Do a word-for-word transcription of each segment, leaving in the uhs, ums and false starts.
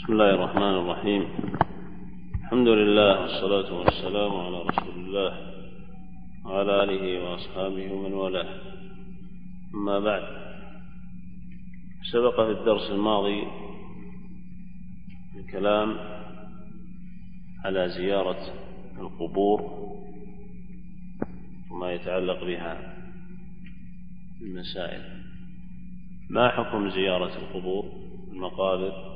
بسم الله الرحمن الرحيم. الحمد لله والصلاة والسلام على رسول الله وعلى آله وأصحابه ومن والاه. أما بعد، سبق في الدرس الماضي الكلام على زيارة القبور وما يتعلق بها المسائل. ما حكم زيارة القبور المقابر؟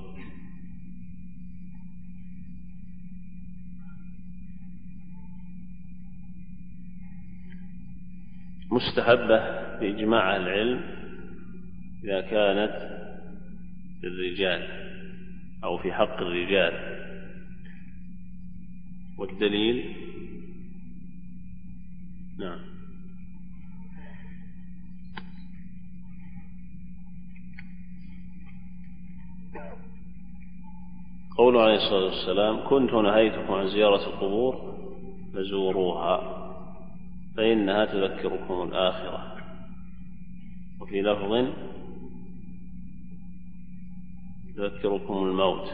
مستحبة بإجماع العلم إذا كانت للرجال أو في حق الرجال، والدليل نعم قوله عليه الصلاة والسلام: كنت نهيتكم عن زيارة القبور فزوروها فإنها تذكركم الآخرة. وفي لفظ: تذكركم الموت.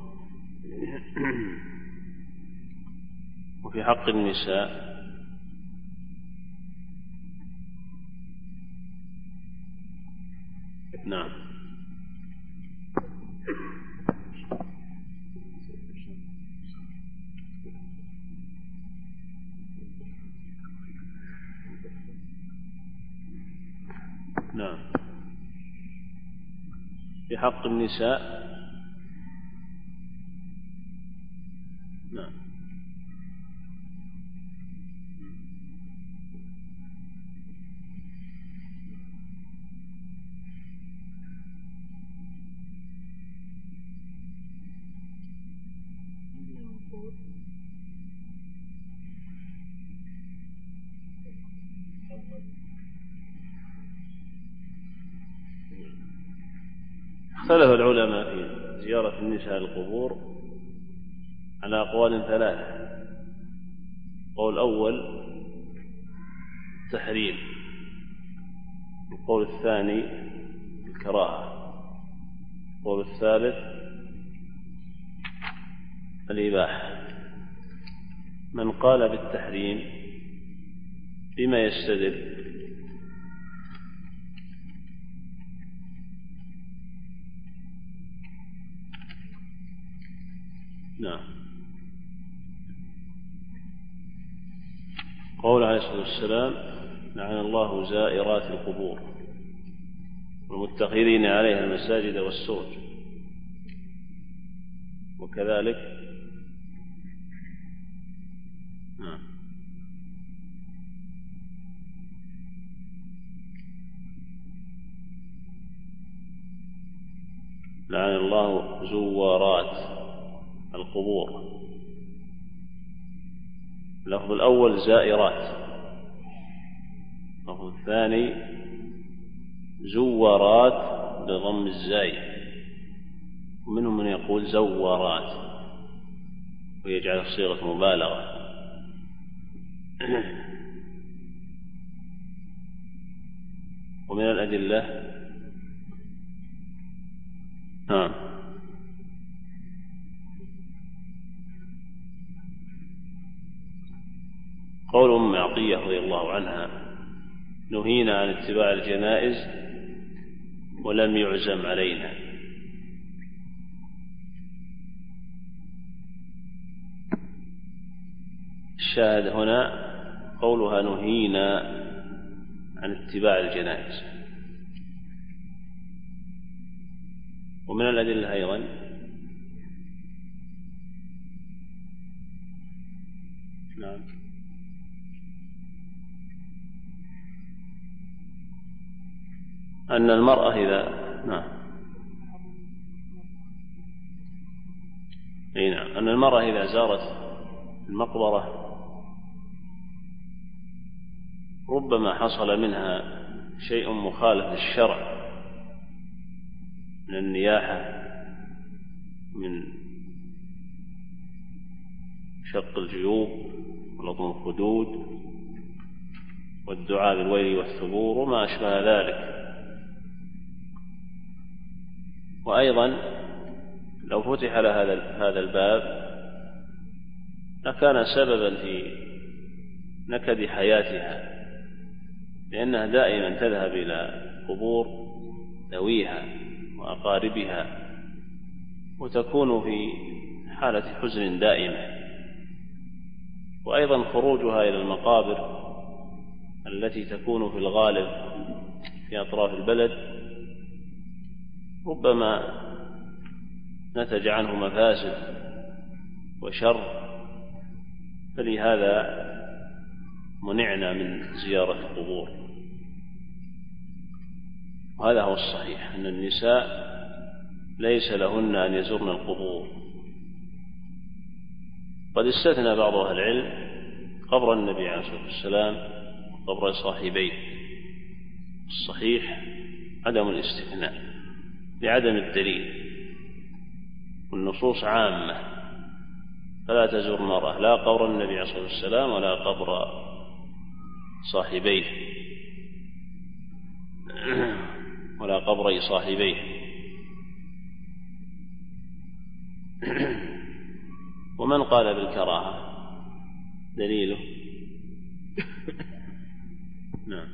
وفي حق النساء: نعم نعم في حق النساء نعم اختلف العلماء في زيارة النساء القبور على أقوال ثلاثة. القول الأول التحريم، القول الثاني الكراهة، القول الثالث الإباحة. من قال بالتحريم بما يستدل؟ نعم قول عليه الصلاة والسلام: لعن الله زائرات القبور والمتخذين عليها المساجد والسرج. وكذلك نعم لعن الله زوارات القبور. اللفظ الأول زائرات، اللفظ الثاني زوارات بضم الزاي، ومنهم من يقول زوارات ويجعل صيغة مبالغة. ومن الأدلة نعم قول أم عطية رضي الله عنها: نهينا عن اتباع الجنائز ولم يعزم علينا. الشاهد هنا قولها نهينا عن اتباع الجنائز. ومن الأدلة أيضا نعم أن المرأة إذا نعم أي نعم أن المرأة إذا زارت المقبرة ربما حصل منها شيء مخالف للشرع من النياحة، من شق الجيوب ولطم الخدود والدعاء بالويل والثبور وما أشبه ذلك. وأيضا لو فتح لها هذا الباب لكان سببا في نكد حياتها، لأنها دائما تذهب إلى قبور ذويها وأقاربها وتكون في حالة حزن دائمة. وأيضا خروجها إلى المقابر التي تكون في الغالب في أطراف البلد ربما نتج عنه مفاسد وشر، فلهذا منعنا من زيارة القبور. وهذا هو الصحيح، أن النساء ليس لهن أن يزورن القبور. قد استثنى بعض أهل العلم قبر النبي عليه الصلاة والسلام وقبر صاحبيه. الصحيح عدم الاستثناء لعدم الدليل، والنصوص عامة، فلا تزور المرأة لا قبر النبي عليه الصلاة والسلام ولا قبر صاحبيه ولا قبر صاحبيه. ومن قال بالكراهة دليله نعم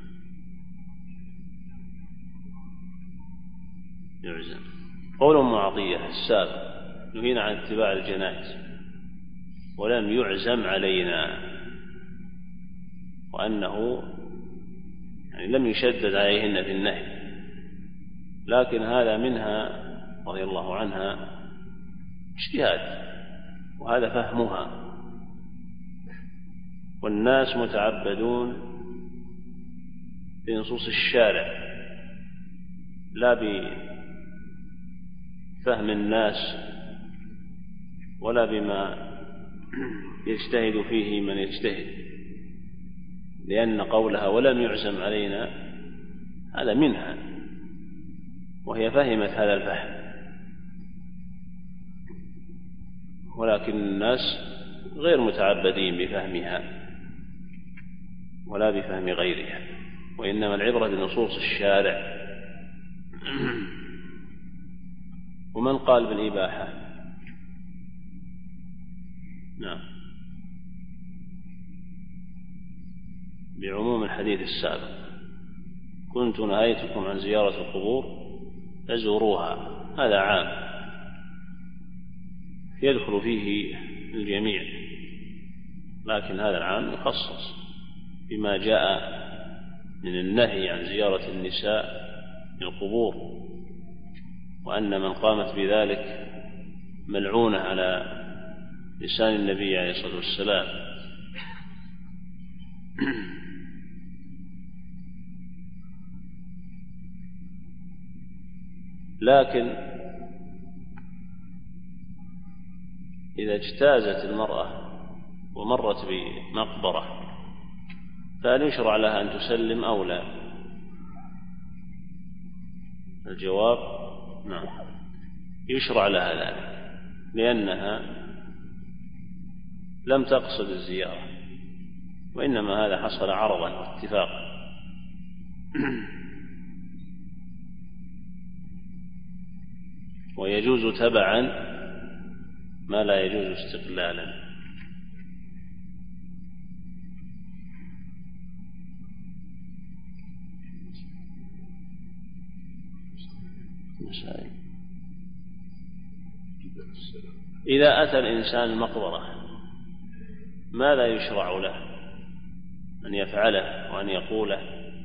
يعزم. قول أم عطية السابق نهينا عن اتباع الجنائز ولم يعزم علينا، وأنه يعني لم يشدد عليهن في النهي، لكن هذا منها رضي الله عنها اجتهاد، وهذا فهمها. والناس متعبدون بنصوص الشارع لا بفهم الناس ولا بما يجتهد فيه من يجتهد، لأن قولها ولم يعزم علينا هذا منها، وهي فهمت هذا الفهم، ولكن الناس غير متعبدين بفهمها ولا بفهم غيرها، وإنما العبرة بنصوص الشارع. ومن قال بالإباحة نعم بعموم الحديث السابق كنت نهيتكم عن زيارة القبور فزوروها، هذا عام يدخل فيه الجميع، لكن هذا العام يخصص بما جاء من النهي عن زيارة النساء القبور، وأن من قامت بذلك ملعونة على لسان النبي عليه الصلاة والسلام. لكن إذا اجتازت المرأة ومرت بمقبرة فهل يشرع لها أن تسلم أو لا؟ الجواب نعم يشرع لها ذلك، لأنها لم تقصد الزيارة، وإنما هذا حصل عرضا واتفاقا. ويجوز تبعا ما لا يجوز استقلالا. مسائل. إذا أتى الإنسان المقبرة ماذا يشرع له أن يفعله وأن يقوله؟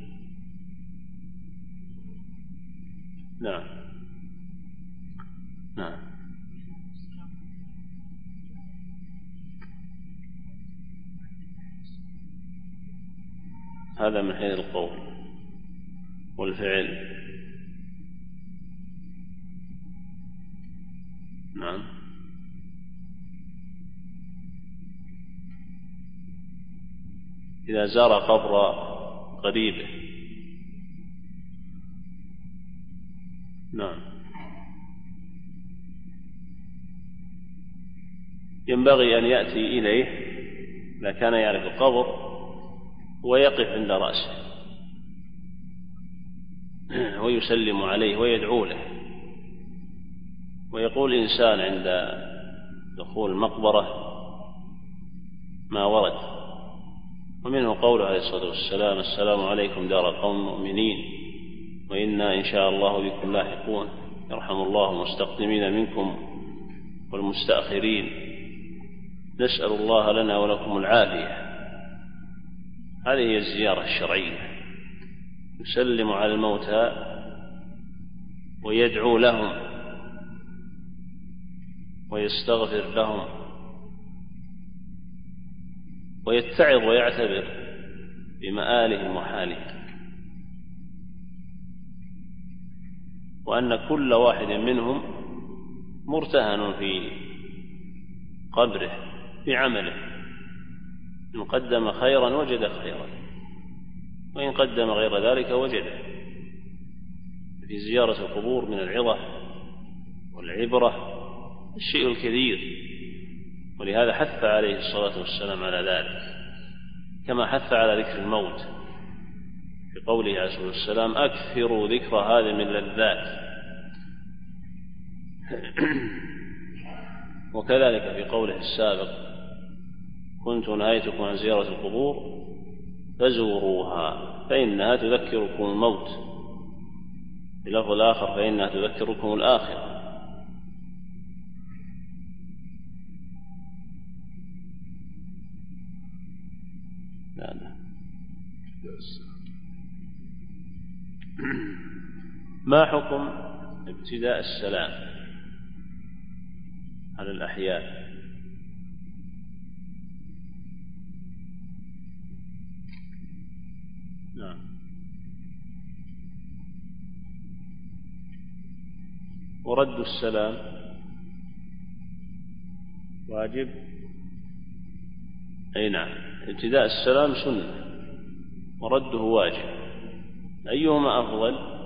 نعم نعم هذا من حيث القول والفعل. نعم إذا زار قبر قريبه نعم ينبغي أن يأتي إليه إذا كان يعرف القبر ويقف عند رأسه ويسلم عليه ويدعو له ويقول إنسان عند دخول المقبرة ما ورد، ومنه قوله عليه الصلاة والسلام: السلام عليكم دار قوم مؤمنين وإنا إن شاء الله بكم لاحقون، يرحم الله المستقدمين منكم والمستأخرين، نسأل الله لنا ولكم العافية. هذه هي الزيارة الشرعية، يسلم على الموتى ويدعو لهم ويستغفر لهم ويتعظ ويعتبر بمآلهم وحالهم، وأن كل واحد منهم مرتهن في قبره بعمله، إن قدم خيرا وجد خيرا، وإن قدم غير ذلك وجده. في زيارة القبور من العظة والعبرة الشيء الكثير، ولهذا حث عليه الصلاة والسلام على ذلك، كما حث على ذكر الموت في قوله عليه الصلاة والسلام: أكثروا ذكر هذا من اللذات. وكذلك في قوله السابق: كنت نهيتكم عن زيارة القبور فزوروها فإنها تذكركم الموت، في لفظ الآخر: فإنها تذكركم الآخرة. ما حكم ابتداء السلام على الأحياء؟ نعم. ورد السلام واجب؟ أي نعم، ابتداء السلام سنة ورده واجب، أيهما أفضل؟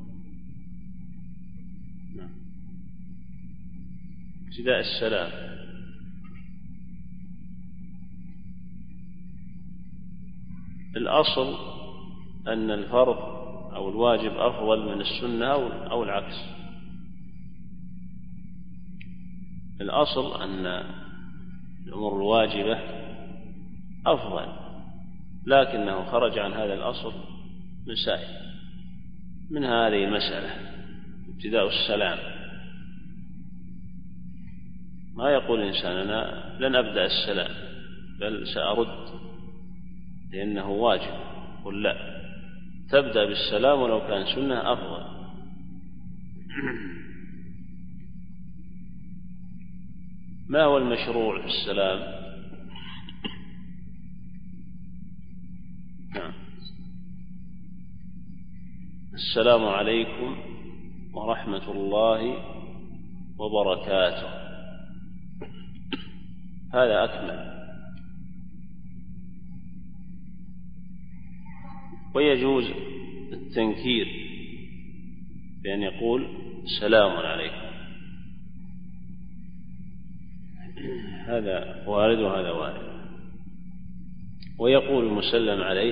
نعم. ابتداء السلام. الأصل أن الفرض أو الواجب أفضل من السنة أو العكس. الأصل أن الأمور الواجبة أفضل، لكنه خرج عن هذا الأصل مسائل، من هذه المسألة ابتداء السلام. ما يقول إنسان: أنا لن أبدأ السلام بل سأرد لأنه واجب. قل لا، تبدأ بالسلام ولو كان سنة أفضل. ما هو المشروع في السلام؟ نعم. السلام عليكم ورحمة الله وبركاته، هذا أكمل. ويجوز التنكير بأن يقول سلام عليكم، هذا وارد وهذا وارد. ويقول المسلم عليه: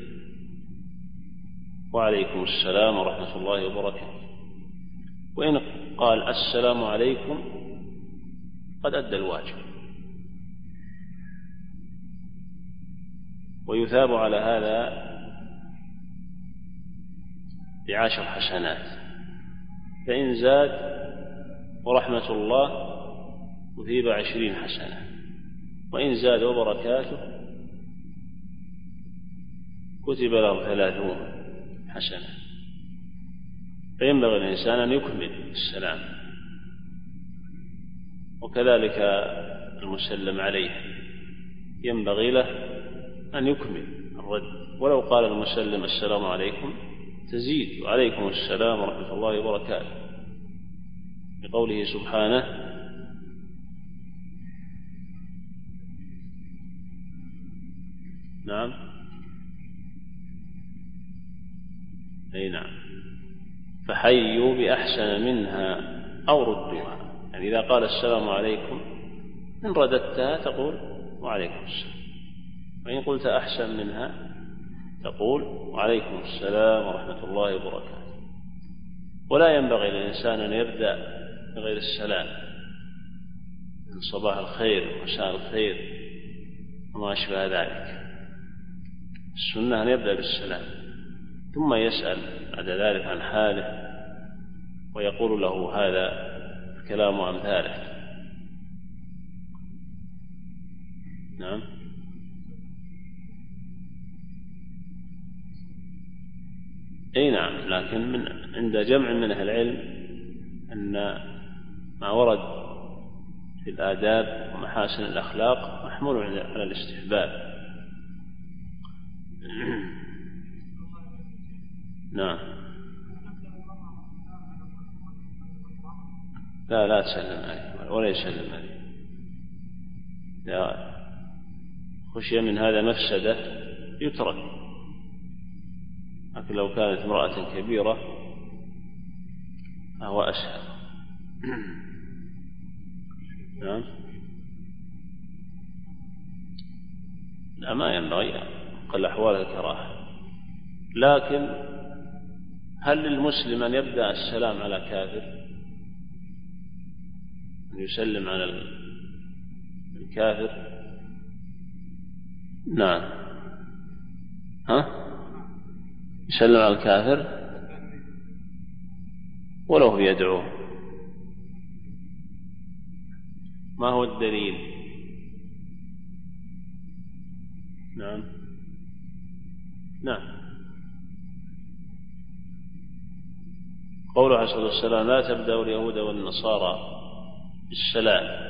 وعليكم السلام ورحمة الله وبركاته. وإن قال السلام عليكم قد أدى الواجب، ويثاب على هذا بعشر حسنات، فإن زاد ورحمة الله أثيب عشرين حسنة، وإن زاد وبركاته كتب له ثلاثون حسنة. فينبغي الإنسان أن يكمل السلام، وكذلك المسلم عليه ينبغي له أن يكمل الرد، ولو قال المسلم السلام عليكم تزيد وعليكم السلام ورحمة الله وبركاته، بقوله سبحانه: نعم أي نعم، فحيوا بأحسن منها أو ردوها. يعني إذا قال السلام عليكم إن رددتها تقول وعليكم السلام، وإن قلت أحسن منها تقول وعليكم السلام ورحمة الله وبركاته. ولا ينبغي للإنسان أن يبدأ بغير السلام، من صباح الخير ومساء الخير وما أشبه ذلك. السنة أن يبدأ بالسلام ثم يسأل بعد ذلك عن حاله ويقول له هذا الكلام وأمثاله. نعم. أي نعم، لكن من عند جمع من أهل العلم أن ما ورد في الآداب ومحاسن الأخلاق محمول على الاستحباب. نعم. لا لا تسلم عليه ولا يسلم عليه، لا خشية من هذا مفسدة يترك، لكن لو كانت امرأة كبيرة فهو أسهل. نعم. لا ما ينبغي قل أحوال الكراهة، لكن هل للمسلم أن يبدأ السلام على كافر، أن يسلم على الكافر؟ نعم. ها؟ يسلم على الكافر ولو هو يدعوه. ما هو الدليل؟ نعم. نعم. قوله عليه الصلاة والسلام لا تبدأوا اليهود والنصارى بالسلام،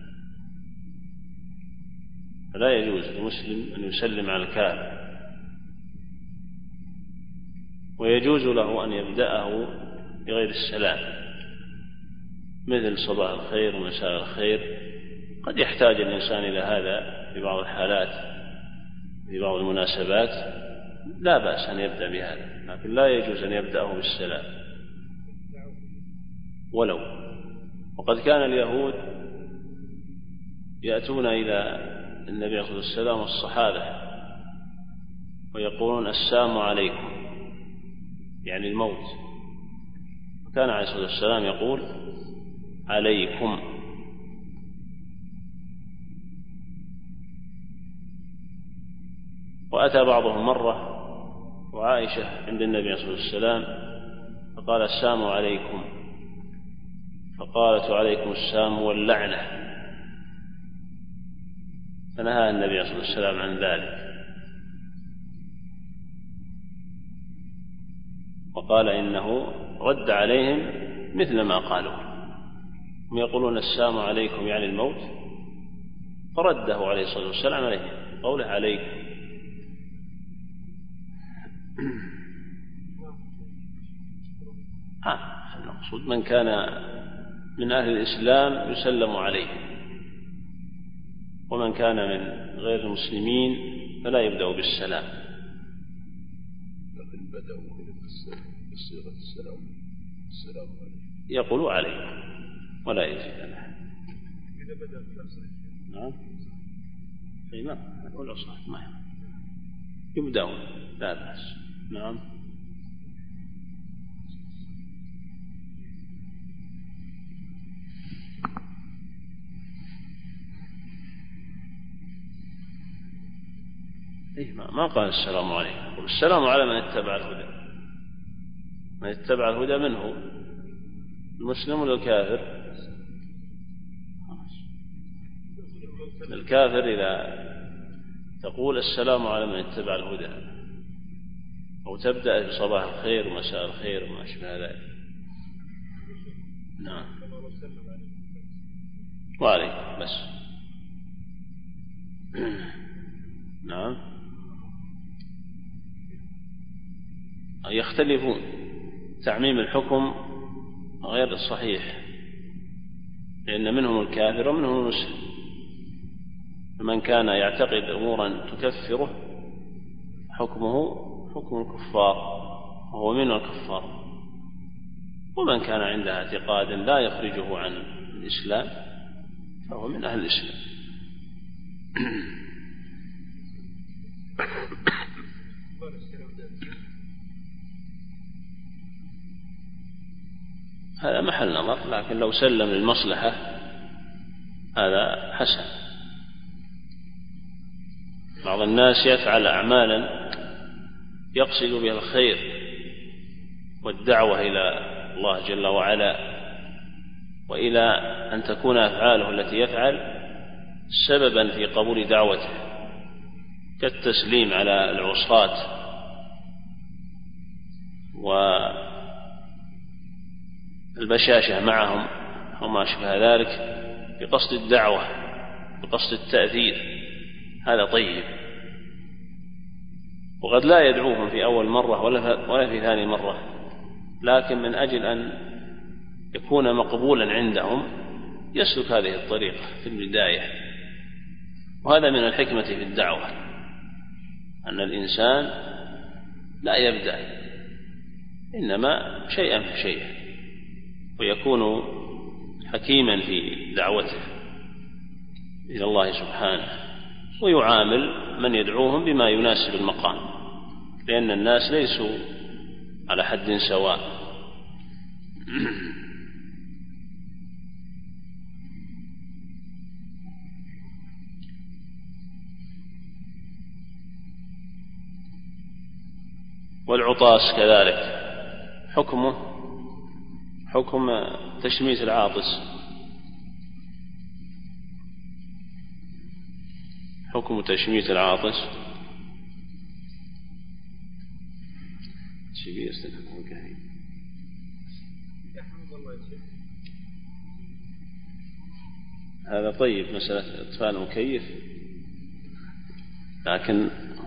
فلا يجوز للمسلم أن يسلم على الكافر، ويجوز له أن يبدأه بغير السلام، مثل صباح الخير ومساء الخير. قد يحتاج الإنسان إلى هذا في بعض الحالات في بعض المناسبات، لا بأس أن يبدأ بهذا، لكن لا يجوز أن يبدأه بالسلام ولو. وقد كان اليهود يأتون إلى النبي صلى الله عليه وسلم والصحابة ويقولون السلام عليكم، يعني الموت، وكان عليه الصلاة والسلام يقول عليكم. وأتى بعضهم مرة وعائشة عند النبي صلى الله عليه وسلم فقال السلام عليكم، فقالت عليكم السلام واللعنة، فنهى النبي صلى الله عليه وسلم عن ذلك وقال إنه رد عليهم مثل ما قالوا، هم يقولون السلام عليكم يعني الموت، فرده عليه الصلاة والسلام عليهم قوله عليكم. آه المقصود من كان من أهل الإسلام يسلم عليه، ومن كان من غير المسلمين فلا يبدأ بالسلام. لكن بدأوا بصيغة السلام السلام عليكم، يقولوا عليكم ولا يزيد له. إذا بدأ بنفسه. نعم. أي نعم، ولا صح ما يبدأون لا بأس. نعم. إيه ما قال السلام عليكم، السلام على من اتبع الهدى، من اتبع الهدى منه المسلم ولا الكافر؟ الكافر إذا تقول السلام على من اتبع الهدى أو تبدأ بصباح الخير ومساء الخير وما أشبه ذلك. نعم. وعليكم بس. نعم. يختلفون، تعميم الحكم غير الصحيح، لأن منهم الكافر ومنهم المسلم، فمن كان يعتقد أمورا تكفره حكمه حكم الكفار وهو من الكفار، ومن كان عنده اعتقاد لا يخرجه عن الإسلام فهو من أهل الإسلام. هذا محل نظر، لكن لو سلم للمصلحة هذا حسن. بعض الناس يفعل أعمالا يقصد بها الخير والدعوة إلى الله جل وعلا، وإلى أن تكون أفعاله التي يفعل سببا في قبول دعوته، كالتسليم على العصاة والبشاشة معهم وما شبه ذلك بقصد الدعوة بقصد التأثير، هذا طيب. وقد لا يدعوهم في أول مرة ولا في ثاني مرة، لكن من أجل أن يكون مقبولا عندهم يسلك هذه الطريقة في البداية. وهذا من الحكمة في الدعوة، أن الإنسان لا يبدأ، إنما شيئا فشيئا، ويكون حكيما في دعوته إلى الله سبحانه، ويعامل من يدعوهم بما يناسب المقام، لأن الناس ليسوا على حد سواء. والعطاس كذلك حكمه حكم تشميت العاطس، حكم تشميت العاطس هذا طيب. مسألة إطفاء المكيف، لكن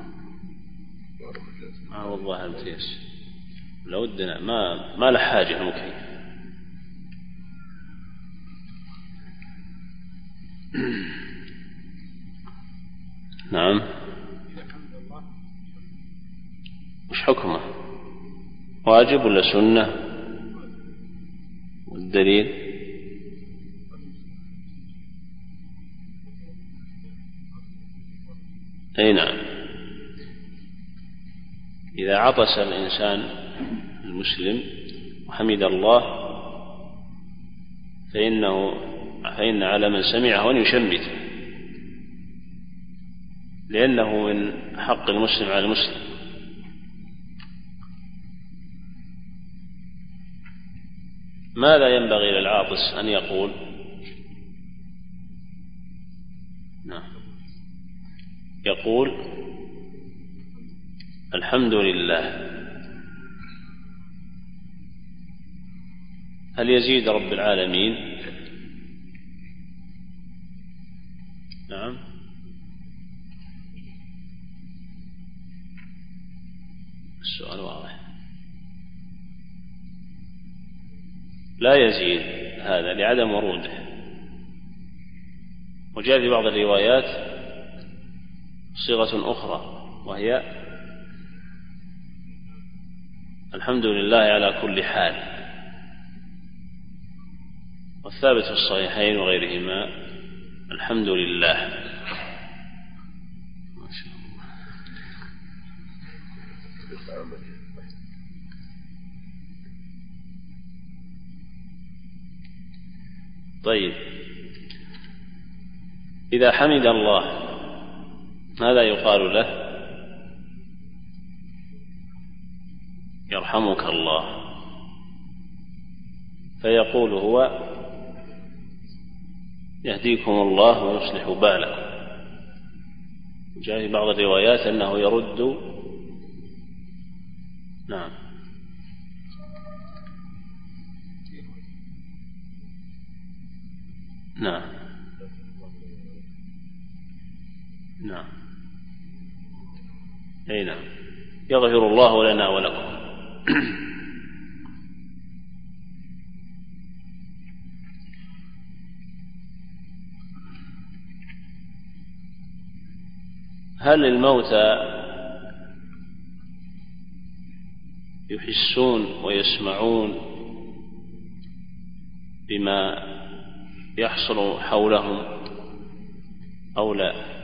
ما هو الظاهر امتياز، لو ودنا ما ما له حاجة المكيف. نعم. وش حكمه؟ واجب ولا سنة؟ والدليل؟ أي نعم. إذا عطس الإنسان المسلم وحمد الله فإنه فإن على من سمعه أن يشمته، لأنه من حق المسلم على المسلم. ماذا ينبغي للعاطس أن يقول؟ نعم. يقول الحمد لله. هل يزيد رب العالمين؟ نعم. السؤال واضح. لا يزيد، هذا لعدم وروده. وجاء في بعض الروايات صيغة أخرى، وهي الحمد لله على كل حال. والثابت في الصحيحين وغيرهما الحمد لله. ما شاء الله. طيب، إذا حمد الله ماذا يقال له؟ يرحمك الله. فيقول هو يهديكم الله ويصلح بالكم. جاء في بعض الروايات أنه يرد. نعم. نعم. نعم. أي نعم. يغفر الله لنا ولكم. هل الموتى يحسون ويسمعون بما يحصل حولهم أو لا؟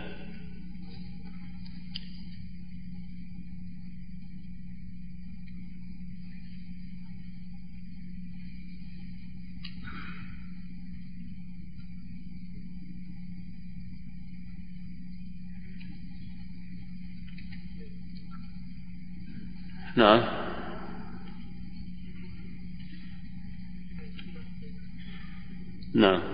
نعم. نعم.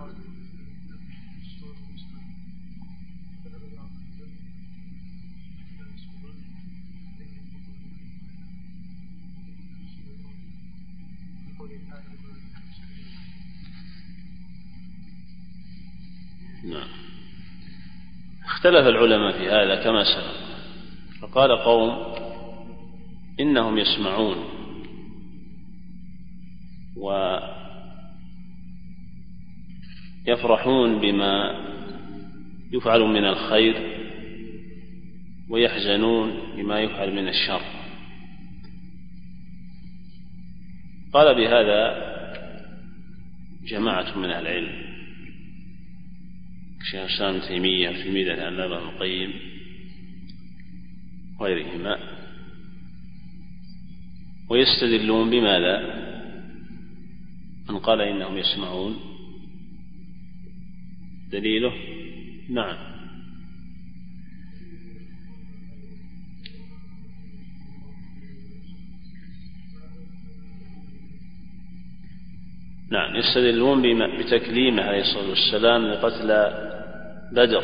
نعم. اختلف العلماء في هذا كما سبق، فقال قوم إنهم يسمعون ويفرحون بما يفعل من الخير ويحزنون بما يفعل من الشر. قال بهذا جماعة من أهل العلم كشيخ الإسلام ابن تيمية في ميدان العلامة ابن القيم وغيرهما، ويستدلون بماذا؟ من قال إنهم يسمعون دليله نعم نعم يستدلون بتكليمه عليه الصلاة والسلام لقتل بدر،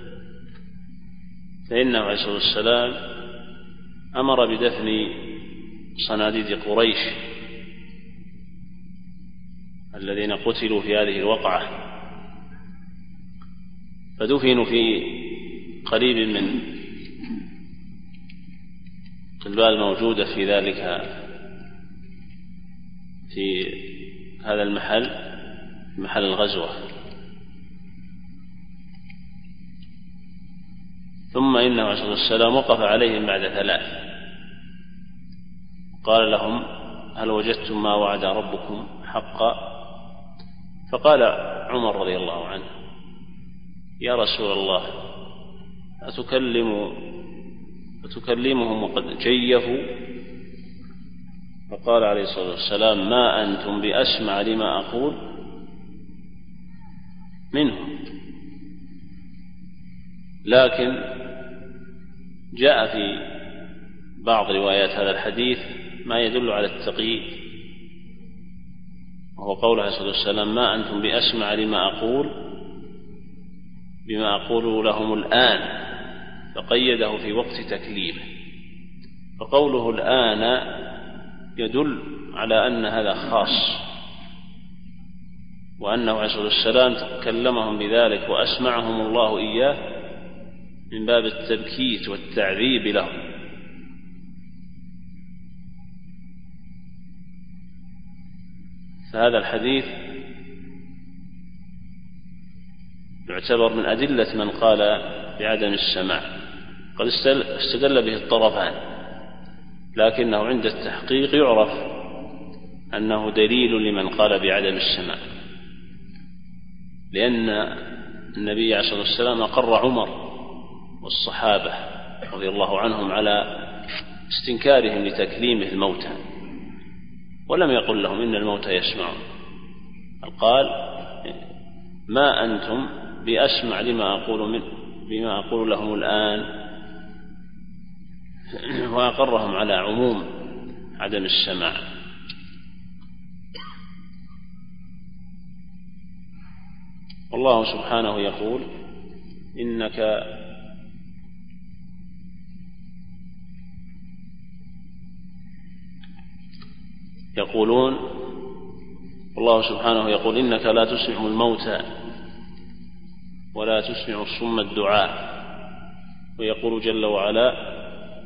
فإنه عليه الصلاة والسلام أمر بدفن صناديد قريش الذين قتلوا في هذه الوقعة، فدفنوا في قريب من الجبال الموجودة في ذلك في هذا المحل، محل الغزوة. ثم إنه عليه الصلاة والسلام وقف عليهم بعد ثلاث قال لهم هل وجدتم ما وعد ربكم حقا؟ فقال عمر رضي الله عنه يا رسول الله أتكلم أتكلمهم وقد جيفوا؟ فقال عليه الصلاة والسلام ما أنتم بأسمع لما أقول منهم، لكن جاء في بعض روايات هذا الحديث ما يدل على التقييد، وهو قول عليه الصلاة والسلام ما أنتم بأسمع لما أقول بما أقول لهم الآن، فقيده في وقت تكليمه. فقوله الآن يدل على أن هذا خاص، وأنه عليه الصلاة والسلام كلمهم بذلك وأسمعهم الله إياه من باب التبكيت والتعذيب لهم. فهذا الحديث يعتبر من أدلة من قال بعدم السماع، قد استدل به الطرفان، لكنه عند التحقيق يعرف أنه دليل لمن قال بعدم السماع، لأن النبي عليه الصلاة والسلام أقر عمر والصحابة رضي الله عنهم على استنكارهم لتكليمه الموتى، ولم يقل لهم إن الموتى يسمعون، قال ما أنتم بأسمع لما أقول من بما أقول لهم الآن، وأقرهم على عموم عدم السماع. والله سبحانه يقول إنك يقولون والله سبحانه يقول إنك لا تسمع الموتى ولا تسمع الصم الدعاء، ويقول جل وعلا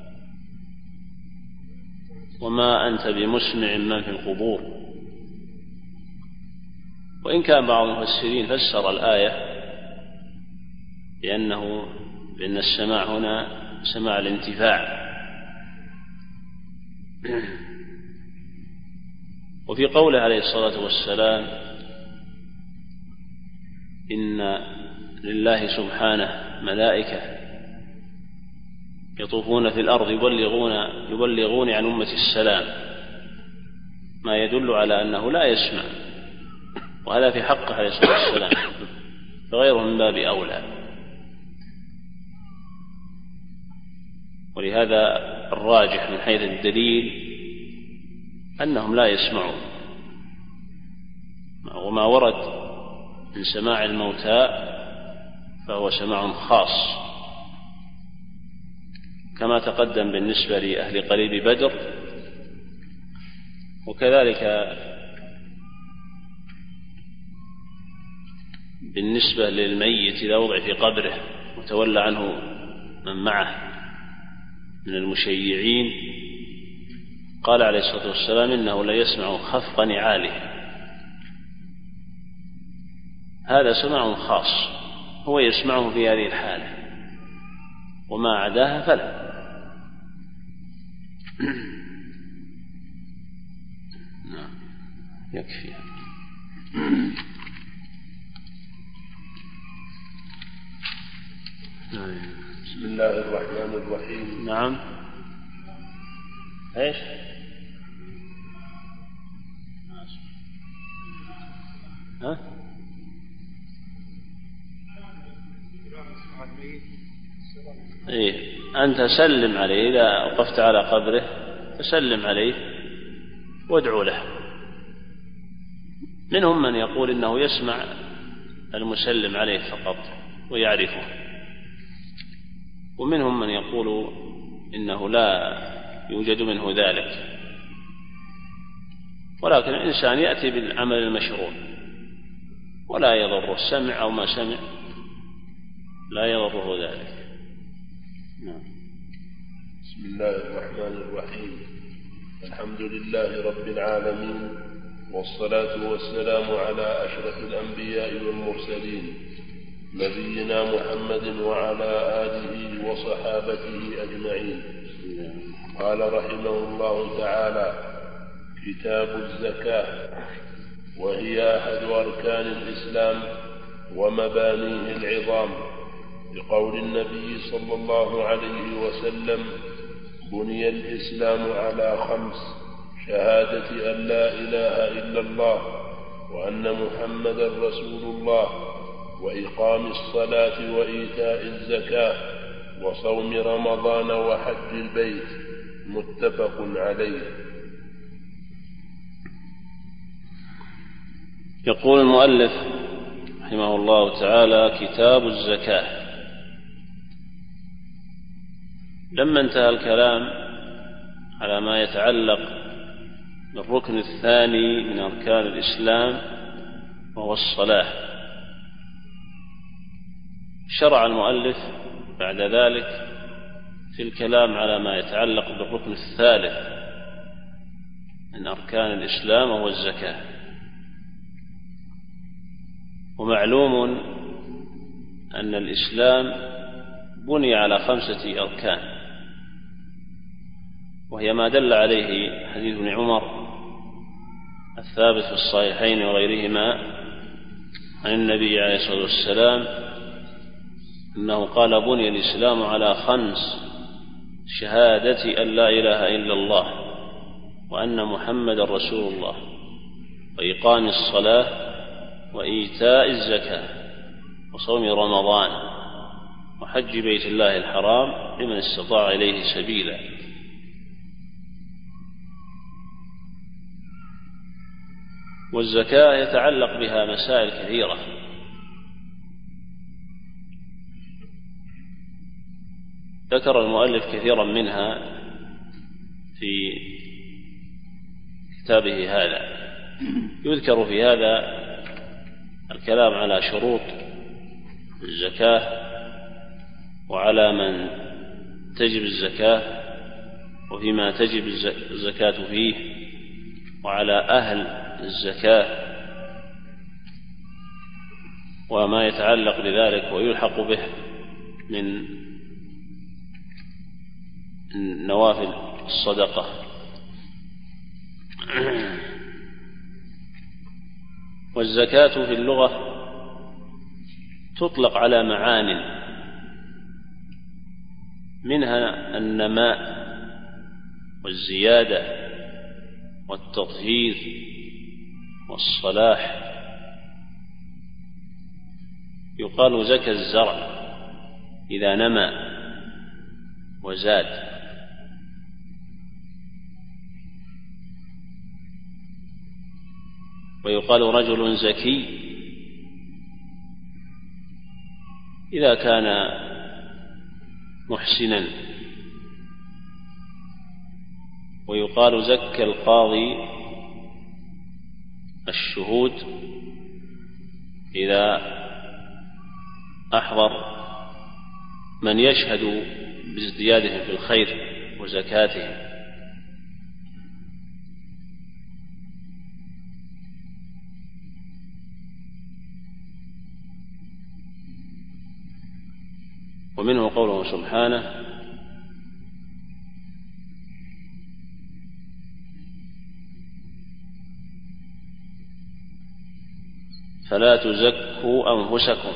وما أنت بمسمع من في القبور. وإن كان بعض المفسرين فسر الآية لأنه لأن السماع هنا سماع الانتفاع. وفي قوله عليه الصلاة والسلام إن لله سبحانه ملائكة يطوفون في الأرض يبلغون يبلغون عن أمة السلام، ما يدل على أنه لا يسمع، وهذا في حقه عليه الصلاة والسلام، فغيره من باب أولى. ولهذا الراجح من حيث الدليل أنهم لا يسمعون، وما ورد من سماع الموتى فهو سماع خاص كما تقدم بالنسبة لأهل قليب بدر، وكذلك بالنسبة للميت إذا وضع في قبره وتولى عنه من معه من المشيعين، قال عليه الصلاة والسلام إنه لا يسمع خفق نعاله. هذا سماع خاص هو يسمعه في هذه الحالة، وما عداها فلا. نعم يكفي. بسم الله الرحمن الرحيم. نعم. ايش؟ ها؟ إيه أنت سلم عليه إذا وقفت على قبره فسلم عليه وادعو له. منهم من يقول إنه يسمع المسلم عليه فقط ويعرفه، ومنهم من يقول إنه لا يوجد منه ذلك، ولكن الإنسان يأتي بالعمل المشروع ولا يضر السمع أو ما سمع، لا يضره ذلك. نعم. بسم الله الرحمن الرحيم. الحمد لله رب العالمين، والصلاة والسلام على أشرف الأنبياء والمرسلين نبينا محمد وعلى آله وصحابته أجمعين. قال رحمه الله تعالى: كتاب الزكاة، وهي أحد أركان الإسلام ومبانيه العظام، بقول النبي صلى الله عليه وسلم: بني الإسلام على خمس: شهادة أن لا إله إلا الله وأن محمدا رسول الله، وإقام الصلاة وإيتاء الزكاة وصوم رمضان وحج البيت. متفق عليه. يقول المؤلف رحمه الله تعالى: كتاب الزكاة. لما انتهى الكلام على ما يتعلق بالركن الثاني من أركان الإسلام وهو الصلاة، شرع المؤلف بعد ذلك في الكلام على ما يتعلق بالركن الثالث من أركان الإسلام وهو الزكاة. ومعلوم أن الإسلام بني على خمسة أركان، وهي ما دل عليه حديث ابن عمر الثابت في الصحيحين وغيرهما عن النبي عليه الصلاة والسلام أنه قال: بني الإسلام على خمس: شهادة أن لا إله إلا الله وأن محمد رسول الله، وإقام الصلاة وإيتاء الزكاة وصوم رمضان وحج بيت الله الحرام لمن استطاع إليه سبيلا. والزكاة يتعلق بها مسائل كثيرة، ذكر المؤلف كثيرا منها في كتابه هذا. يذكر في هذا الكلام على شروط الزكاة وعلى من تجب الزكاة وفيما تجب الزكاة فيه، وعلى أهل الزكاة وما يتعلق بذلك ويلحق به من نوافل الصدقة. والزكاة في اللغة تطلق على معان، منها النماء والزيادة والتطهير والصلاح. يقال زكى الزرع إذا نمى وزاد، ويقال رجل زكي إذا كان محسنا، ويقال زكى القاضي الشهود إذا أحضر من يشهد بازديادهم في الخير وزكاتهم. ومنه قوله سبحانه: فلا تزكوا أنفسكم،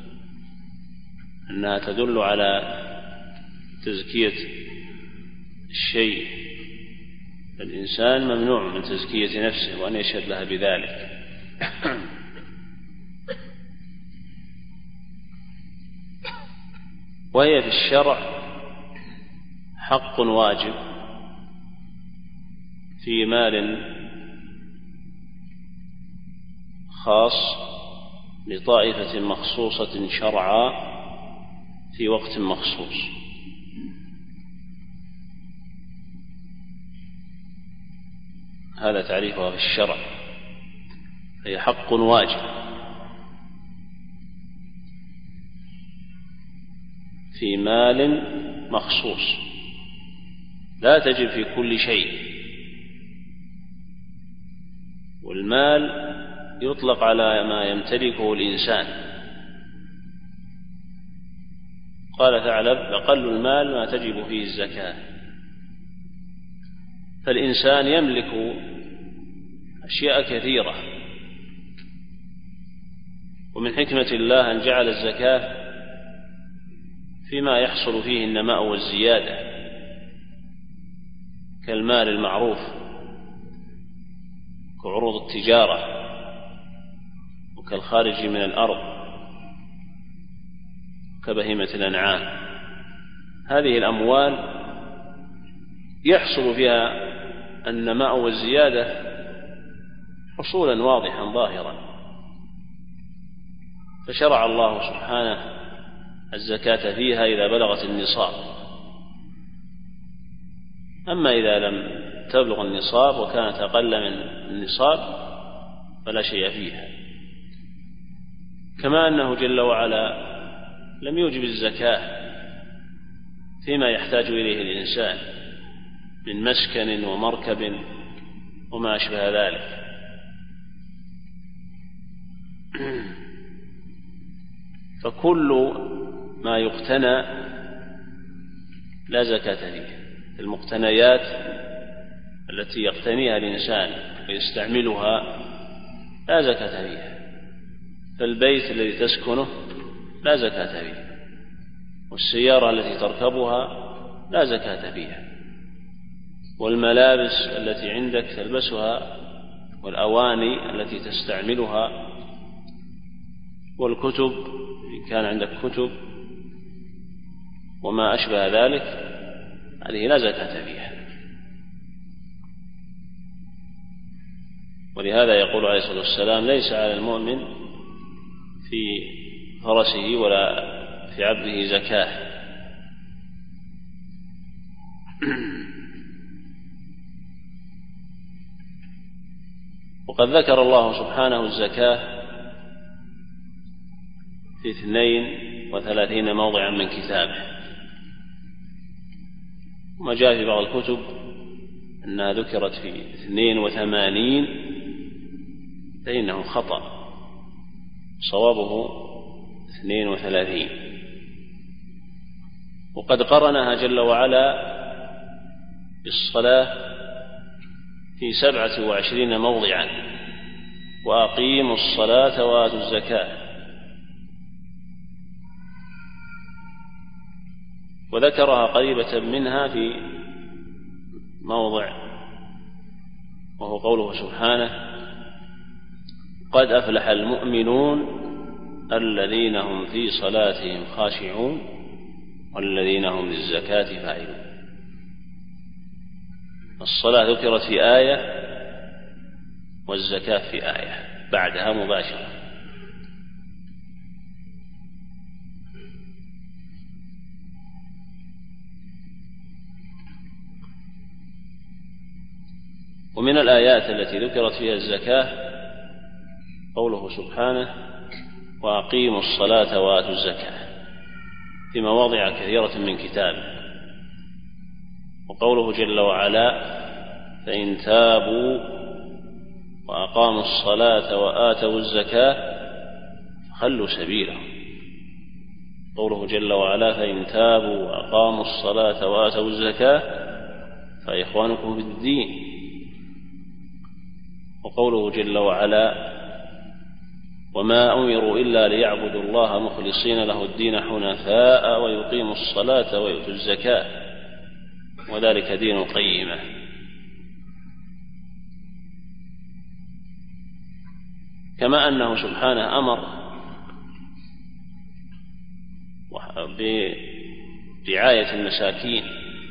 أنها تدل على تزكية الشيء، الإنسان ممنوع من تزكية نفسه وأن يشهد لها بذلك. وهي في الشرع حق واجب في مال خاص لطائفة مخصوصة شرعا في وقت مخصوص. هذا تعريفها في الشرع، هي حق واجب في مال مخصوص، لا تجب في كل شيء. والمال يطلق على ما يمتلكه الإنسان. قال ثعلب: أقل المال ما تجب فيه الزكاة. فالإنسان يملك أشياء كثيرة، ومن حكمة الله أن جعل الزكاة فيما يحصل فيه النماء والزيادة، كالمال المعروف، كعروض التجارة، وكالخارج من الأرض، كبهيمة الأنعام. هذه الأموال يحصل فيها النماء والزيادة حصولا واضحا ظاهرا، فشرع الله سبحانه الزكاة فيها إذا بلغت النصاب. أما إذا لم تبلغ النصاب وكانت أقل من النصاب فلا شيء فيها. كما أنه جل وعلا لم يوجب الزكاة فيما يحتاج إليه الإنسان من مسكن ومركب وما أشبه ذلك. فكل ما يقتنى لا زكاة فيه. المقتنيات التي يقتنيها الإنسان ويستعملها لا زكاة فيها. فالبيت الذي تسكنه لا زكاة فيه، والسيارة التي تركبها لا زكاة فيها، والملابس التي عندك تلبسها، والأواني التي تستعملها، والكتب إن كان عندك كتب وما أشبه ذلك، هذه لا زكاة فيها. ولهذا يقول عليه الصلاة والسلام: ليس على المؤمن في فرسه ولا في عبده زكاة. وقد ذكر الله سبحانه الزكاة في اثنين وثلاثين موضعا من كتابه، وما جاء في بعض الكتب أنها ذكرت في اثنين وثمانين، فإنه خطأ، صوابه اثنين وثلاثين. وقد قرنها جل وعلا بالصلاة في سبعة وعشرين موضعا: وأقيموا الصلاة وآتوا الزكاة. وذكرها قريبة منها في موضع، وهو قوله سبحانه: قد أفلح المؤمنون الذين هم في صلاتهم خاشعون والذين هم للزكاة فاعلون. الصلاة ذكرت في آية والزكاة في آية بعدها مباشرة. ومن الآيات التي ذكرت فيها الزكاة قوله سبحانه: وأقيموا الصلاة وآتوا الزكاة، في مواضع كثيرة من كتابه. وقوله جل وعلا: فإن تابوا وأقاموا الصلاة وآتوا الزكاة فخلوا سبيلهم. قوله جل وعلا: فإن تابوا وأقاموا الصلاة وآتوا الزكاة فإخوانكم في الدين. وقوله جل وعلا: وما أمروا إلا ليعبدوا الله مخلصين له الدين حنفاء ويقيموا الصلاة ويؤتوا الزكاة وذلك دين القيمة. كما أنه سبحانه أمر برعاية المساكين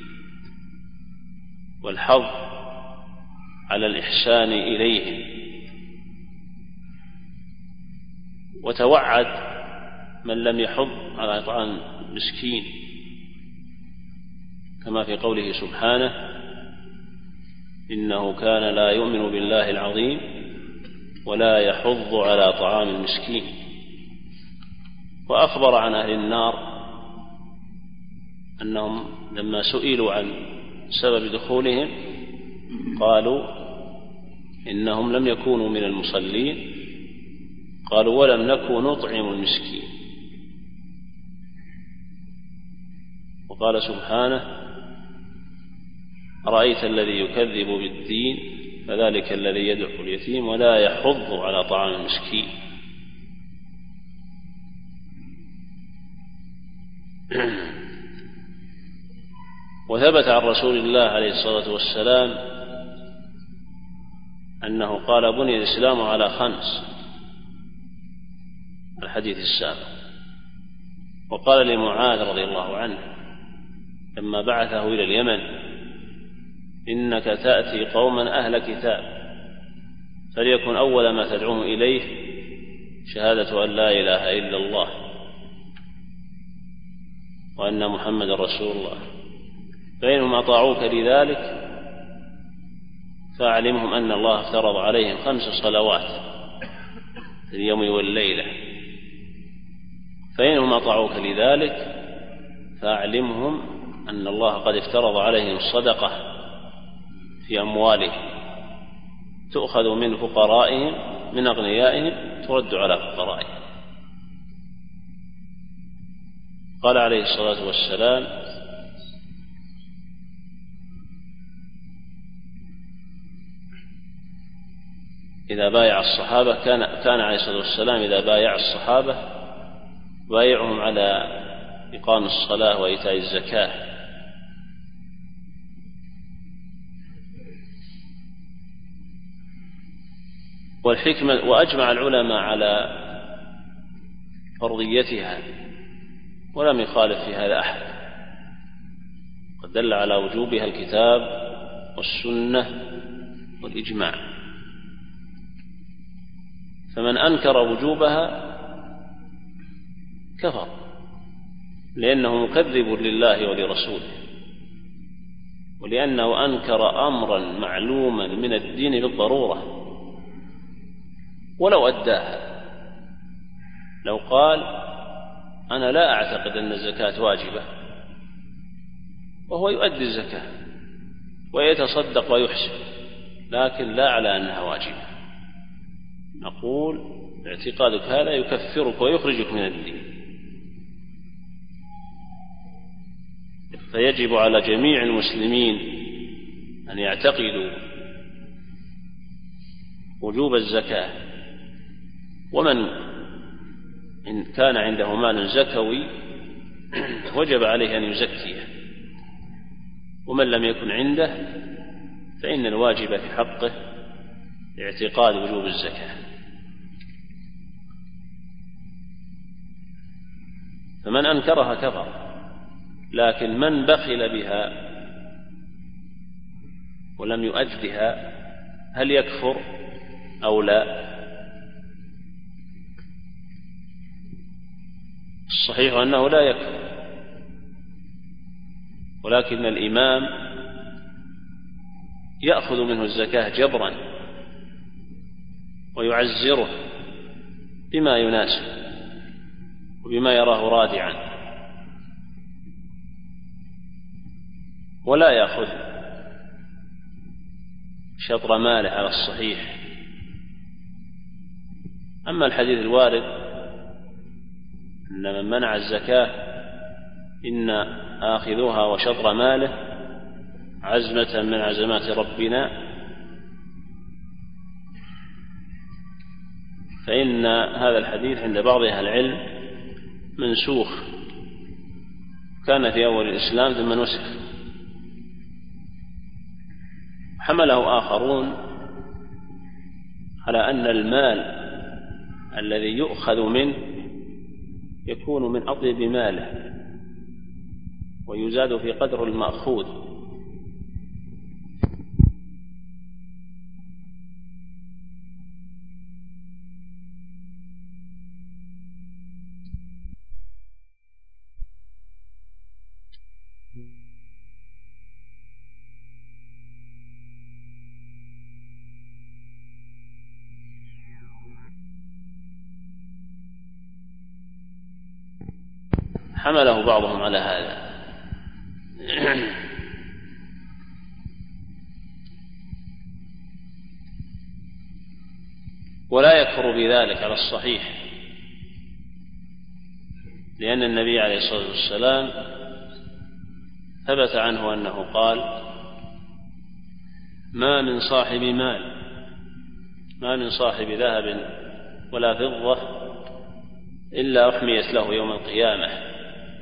والحظ على الإحسان إليهم، وتوعد من لم يحض على إطعام مسكين، كما في قوله سبحانه: إنه كان لا يؤمن بالله العظيم ولا يحض على طعام المسكين. وأخبر عن أهل النار أنهم لما سئلوا عن سبب دخولهم قالوا إنهم لم يكونوا من المصلين، قالوا ولم نكن نطعم المسكين. وقال سبحانه: أرأيت الذي يكذب بالدين فذلك الذي يدعو اليتيم ولا يحض على طعام المسكين. وثبت عن رسول الله عليه الصلاة والسلام أنه قال: بني الإسلام على خمس، الحديث السابق. وقال لمعاذ رضي الله عنه لما بعثه إلى اليمن: إنك تأتي قوما أهل كتاب فليكن أول ما تدعوهم إليه شهادة أن لا إله إلا الله وأن محمد رسول الله، فإنهم أطاعوك لذلك فأعلمهم أن الله افترض عليهم خمس صلوات في اليوم والليلة، فإنهم أطاعوك لذلك فأعلمهم أن الله قد افترض عليهم الصدقة في أموالهم تؤخذ من فقرائهم من أغنيائهم ترد على فقرائهم. قال عليه الصلاة والسلام: إذا بايع الصحابة كان كان عليه الصلاة والسلام إذا بايع الصحابة بايعهم على إقام الصلاة وإيتاء الزكاة. والحكمة، وأجمع العلماء على فرضيتها ولم يخالف في هذا أحد، قد دل على وجوبها الكتاب والسنة والإجماع. فمن أنكر وجوبها كفر، لأنه مكذب لله ولرسوله، ولأنه أنكر أمرا معلوما من الدين بالضرورة ولو أداها. لو قال: أنا لا أعتقد أن الزكاة واجبة، وهو يؤدي الزكاة ويتصدق ويحسن، لكن لا على أنها واجبة، نقول: اعتقادك هذا يكفرك ويخرجك من الدين. فيجب على جميع المسلمين أن يعتقدوا وجوب الزكاة، ومن إن كان عنده مال زكوي وجب عليه أن يزكيه، ومن لم يكن عنده فإن الواجب في حقه اعتقاد وجوب الزكاة. فمن أنكرها كفر، لكن من بخل بها ولم يؤدها هل يكفر؟ أو لا؟ الصحيح أنه لا يكفر، ولكن الإمام يأخذ منه الزكاة جبرا ويعزره بما يناسب وبما يراه رادعا، ولا يأخذ شطر ماله على الصحيح. أما الحديث الوارد أن من منع الزكاة إن آخذوها وشطر ماله عزمة من عزمات ربنا، فإن هذا الحديث عند بعض أهل العلم منسوخ، كان في أول الإسلام ثم نسخ. حمله آخرون على أن المال الذي يؤخذ منه يكون من أطيب ماله ويزاد في قدر المأخوذ، حمله بعضهم على هذا. ولا يكفر بذلك على الصحيح، لأن النبي عليه الصلاة والسلام ثبت عنه أنه قال: ما من صاحب مال ما من صاحب ذهب ولا فضة إلا أحميت له يوم القيامة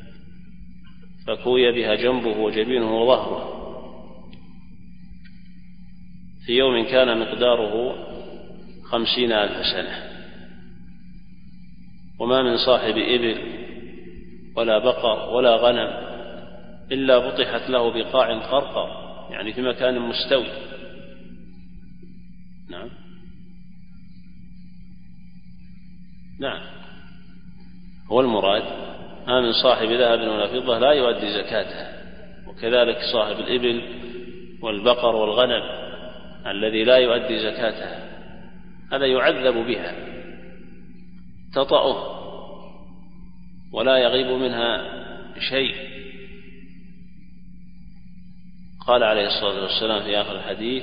فكوي بها جنبه وجبينه وظهره في يوم كان مقداره خمسين ألف سنة. وما من صاحب إبل ولا بقر ولا غنم إلا بطحت له بقاع قرقر، يعني في مكان مستوي. نعم نعم هو المراد ما من صاحب ذهب ولا فضة لا يؤدي زكاتها، وكذلك صاحب الإبل والبقر والغنم الذي لا يؤدي زكاتها هذا يعذب بها، تطأه ولا يغيب منها شيء. قال عليه الصلاة والسلام في آخر الحديث: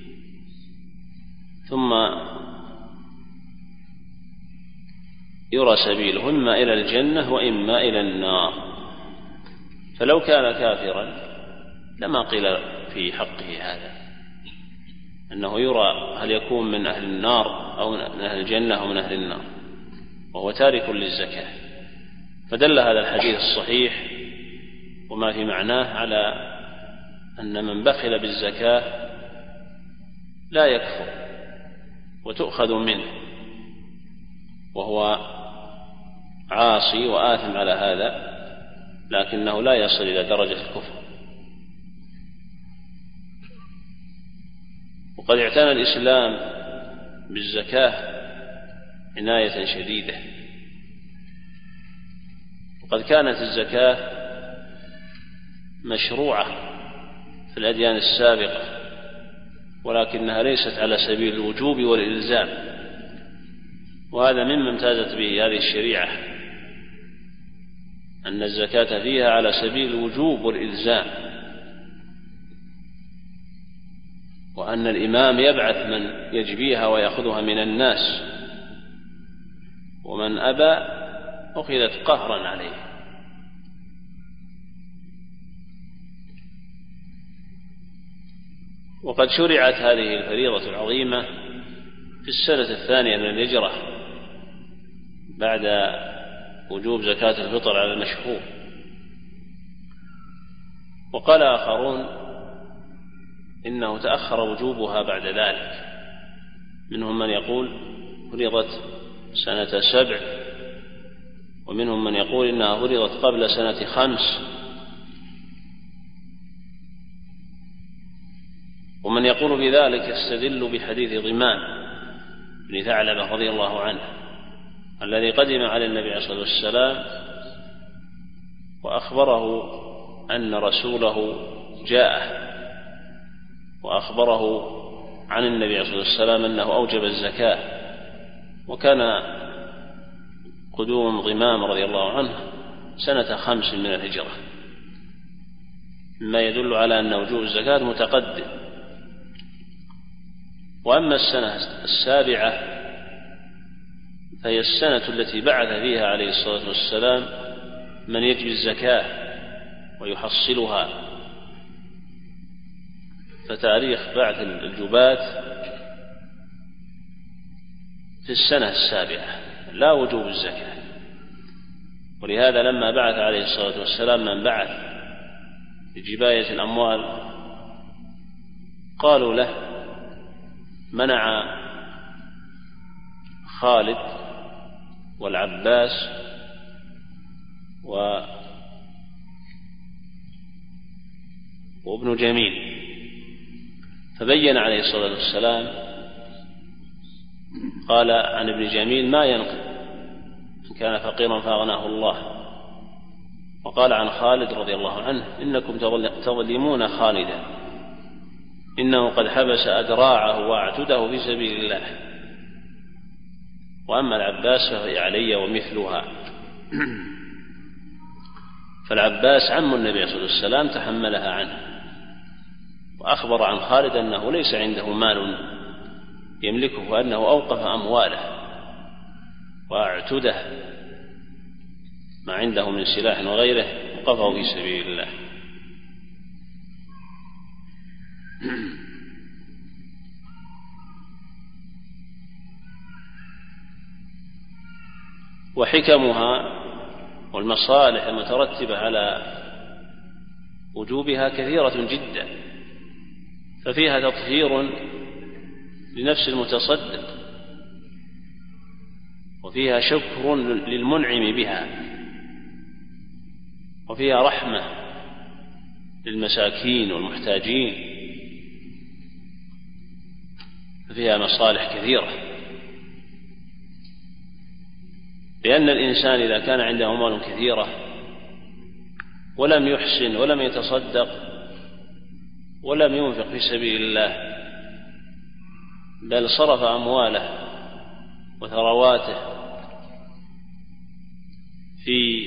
ثم يرى سبيله إما إلى الجنة وإما إلى النار. فلو كان كافرا لما قيل في حقه هذا، أنه يرى هل يكون من أهل النار أو من أهل الجنة أو من أهل النار، وهو تارك للزكاة. فدل هذا الحديث الصحيح وما في معناه على أن من بخل بالزكاة لا يكفر وتؤخذ منه وهو عاصي وآثم على هذا، لكنه لا يصل إلى درجة الكفر. وقد اعتنى الإسلام بالزكاة عناية شديدة، وقد كانت الزكاة مشروعة في الأديان السابقة، ولكنها ليست على سبيل الوجوب والإلزام، وهذا مما امتازت به هذه الشريعة، أن الزكاة فيها على سبيل الوجوب والإلزام، وأن الإمام يبعث من يجبيها ويأخذها من الناس، ومن أبى أخذت قهرا عليه. وقد شرعت هذه الفريضة العظيمة في السنة الثانية من الهجرة بعد وجوب زكاة الفطر على المشهور. وقال آخرون إنه تأخر وجوبها بعد ذلك، منهم من يقول فرضت سنة سبع، ومنهم من يقول إنها فرضت قبل سنة خمس، ومن يقول بذلك يستدل بحديث ضمان بن ثعلبة رضي الله عنه الذي قدم على النبي عليه الصلاة والسلام وأخبره أن رسوله جاءه وأخبره عن النبي عليه الصلاة والسلام أنه أوجب الزكاة. وكان قدوم ضمام رضي الله عنه سنة خمس من الهجرة، مما يدل على أن وجوب الزكاة متقدم. وأما السنة السابعة فهي السنة التي بعث فيها عليه الصلاة والسلام من يجبي الزكاة ويحصلها، فتاريخ بعث الجباة في السنة السابعة لا وجوب الزكاة. ولهذا لما بعث عليه الصلاة والسلام من بعث لجباية الأموال قالوا له: منع خالد والعباس و وابن جميل. فبين عليه الصلاة والسلام قال عن ابن جميل: ما ينقض، إن كان فقيرا فأغناه الله. وقال عن خالد رضي الله عنه: إنكم تظلمون خالدا، إنه قد حبس أدراعه وأعتده في سبيل الله، وأما العباس فهي علي ومثلها. فالعباس عم النبي صلى الله عليه وسلم تحملها عنه، وأخبر عن خالد أنه ليس عنده مال يملكه وأنه أوقف أمواله وأعتده ما عنده من سلاح وغيره وقفه في سبيل الله. وحكمها والمصالح المترتبة على وجوبها كثيرة جدا، ففيها تطهير لنفس المتصدق، وفيها شكر للمنعم بها، وفيها رحمة للمساكين والمحتاجين، ففيها مصالح كثيرة. لأن الإنسان إذا كان عنده أموال كثيرة ولم يحسن ولم يتصدق ولم ينفق في سبيل الله، بل صرف أمواله وثرواته في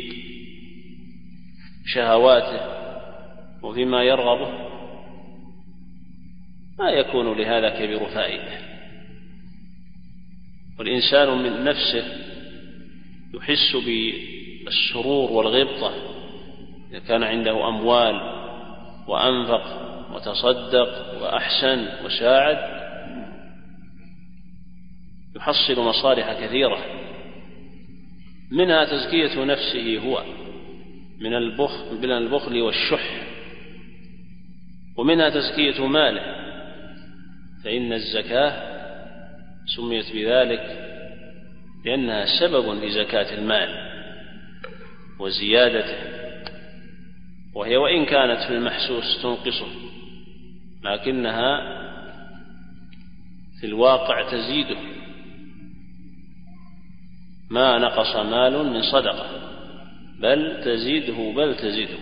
شهواته وفيما يرغبه، ما يكون لهذا كبير فائدة. والإنسان من نفسه يحس بالسرور والغبطة إذا كان عنده أموال وأنفق وتصدق وأحسن وساعد، يحصل مصالح كثيرة، منها تزكية نفسه هو من البخل من البخل والشح، ومنها تزكية ماله، فإن الزكاة سميت بذلك لأنها سبب في زكاة المال وزيادته، وهي وإن كانت في المحسوس تنقصه لكنها في الواقع تزيده. ما نقص مال من صدقة بل تزيده بل تزيده.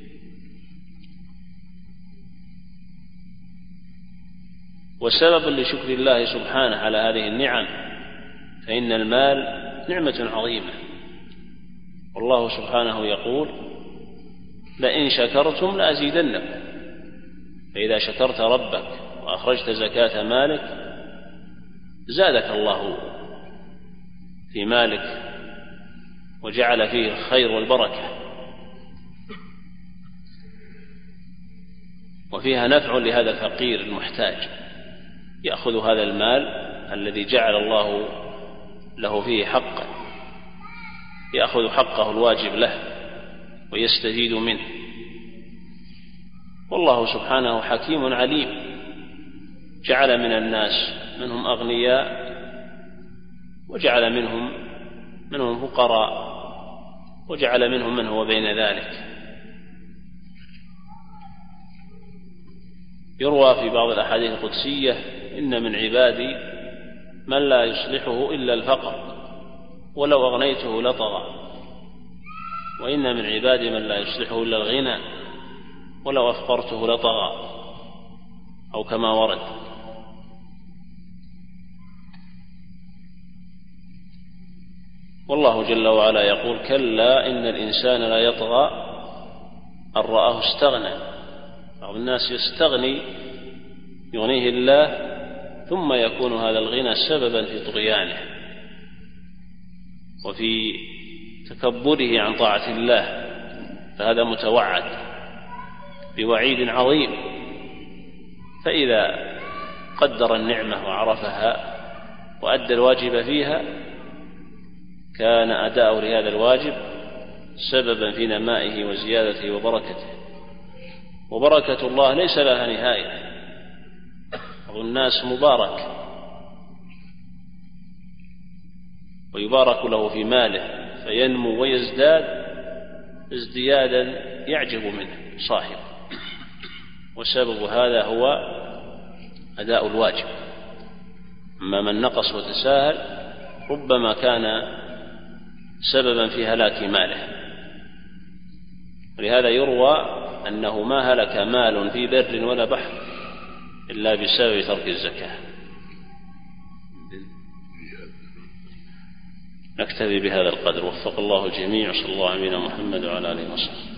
وسبب لشكر الله سبحانه على هذه النعم، فإن المال نعمة عظيمة، والله سبحانه يقول: لئن شكرتم لأزيدنكم. فإذا شكرت ربك وأخرجت زكاة مالك زادك الله في مالك وجعل فيه الخير والبركة، وفيها نفع لهذا الفقير المحتاج، يأخذ هذا المال الذي جعل الله له فيه حقا، يأخذ حقه الواجب له ويستفيد منه. والله سبحانه حكيم عليم، جعل من الناس منهم أغنياء وجعل منهم منهم فقراء وجعل منهم من هو بين ذلك. يروى في بعض الأحاديث القدسية: إن من عبادي من لا يصلحه إلا الفقر، ولو أغنيته لطغى، وإن من عبادي من لا يصلحه إلا الغنى، ولو أفقرته لطغى، أو كما ورد. والله جل وعلا يقول: كلا إن الإنسان لا يطغى أن رآه استغنى. بعض الناس يستغني يغنيه الله ثم يكون هذا الغنى سببا في طغيانه وفي تكبره عن طاعة الله، فهذا متوعد بوعيد عظيم. فإذا قدر النعمة وعرفها وأدى الواجب فيها كان أداؤه لهذا الواجب سببا في نمائه وزيادته وبركته. وبركة الله ليس لها نهاية. بعض الناس مبارك ويبارك له في ماله فينمو ويزداد ازديادا يعجب منه صاحب، وسبب هذا هو أداء الواجب. أما من نقص وتساهل ربما كان سببا في هلاك ماله. ولهذا يروى أنه ما هلك مال في بر ولا بحر إلا بسبب ترك الزكاة. نكتفي بهذا القدر، وفق الله الجميع، صلى الله عليه محمد وعلى آله وصحبه.